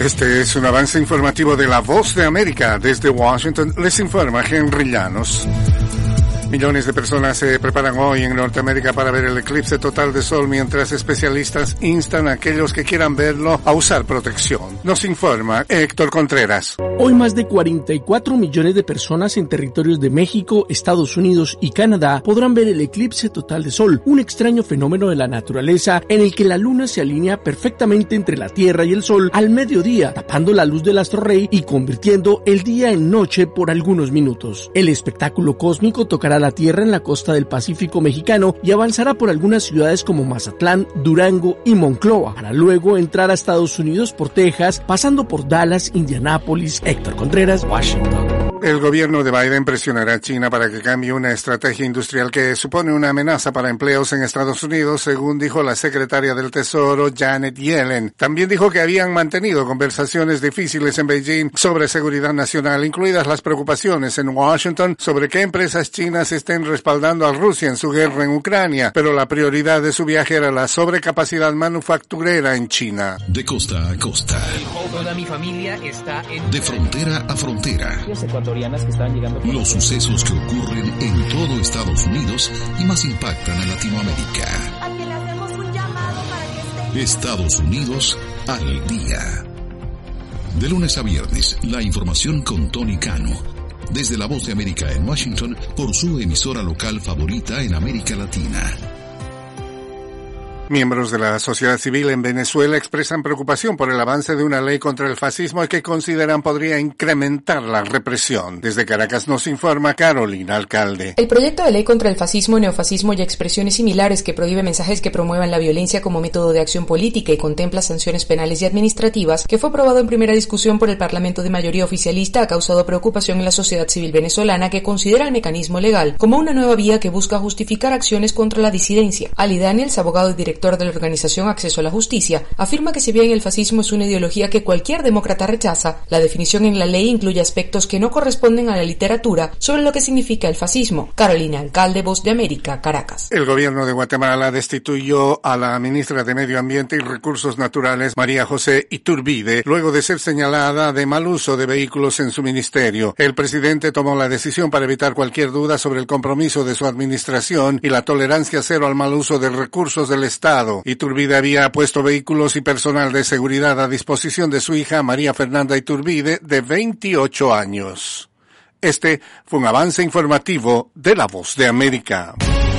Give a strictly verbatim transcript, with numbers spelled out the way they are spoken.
Este es un avance informativo de La Voz de América. Desde Washington les informa Henry Llanos. Millones de personas se preparan hoy en Norteamérica para ver el eclipse total de sol, mientras especialistas instan a aquellos que quieran verlo a usar protección. Nos informa Héctor Contreras. Hoy más de cuarenta y cuatro millones de personas en territorios de México, Estados Unidos y Canadá podrán ver el eclipse total de sol, un extraño fenómeno de la naturaleza en el que la luna se alinea perfectamente entre la Tierra y el sol al mediodía, tapando la luz del astro rey y convirtiendo el día en noche por algunos minutos. El espectáculo cósmico tocará la Tierra en la costa del Pacífico mexicano y avanzará por algunas ciudades como Mazatlán, Durango y Monclova, para luego entrar a Estados Unidos por Texas, pasando por Dallas, Indianápolis. Héctor Contreras, Washington. El gobierno de Biden presionará a China para que cambie una estrategia industrial que supone una amenaza para empleos en Estados Unidos, según dijo la secretaria del Tesoro, Janet Yellen. También dijo que habían mantenido conversaciones difíciles en Beijing sobre seguridad nacional, incluidas las preocupaciones en Washington sobre qué empresas chinas estén respaldando a Rusia en su guerra en Ucrania, pero la prioridad de su viaje era la sobrecapacidad manufacturera en China. De costa a costa. Toda mi familia está en... De frontera a frontera. Los ecuatorianas que están llegando... Los sucesos que ocurren en todo Estados Unidos y más impactan a Latinoamérica. A que le hacemos un llamado para que estén... Estados Unidos al día. De lunes a viernes, la información con Tony Cano. Desde La Voz de América en Washington, por su emisora local favorita en América Latina. Miembros de la sociedad civil en Venezuela expresan preocupación por el avance de una ley contra el fascismo y que consideran podría incrementar la represión. Desde Caracas nos informa Carolina Alcalde. El proyecto de ley contra el fascismo, neofascismo y expresiones similares que prohíbe mensajes que promuevan la violencia como método de acción política y contempla sanciones penales y administrativas, que fue aprobado en primera discusión por el Parlamento de mayoría oficialista, ha causado preocupación en la sociedad civil venezolana, que considera el mecanismo legal como una nueva vía que busca justificar acciones contra la disidencia. Ali Daniels, abogado y director de la organización Acceso a la Justicia, afirma que si bien el fascismo es una ideología que cualquier demócrata rechaza, la definición en la ley incluye aspectos que no corresponden a la literatura sobre lo que significa el fascismo. Carolina Alcalde, Voz de América, Caracas. El gobierno de Guatemala destituyó a la ministra de Medio Ambiente y Recursos Naturales, María José Iturbide, luego de ser señalada de mal uso de vehículos en su ministerio. El presidente tomó la decisión para evitar cualquier duda sobre el compromiso de su administración y la tolerancia cero al mal uso de recursos del Estado. Iturbide había puesto vehículos y personal de seguridad a disposición de su hija María Fernanda Iturbide, de veintiocho años. Este fue un avance informativo de La Voz de América.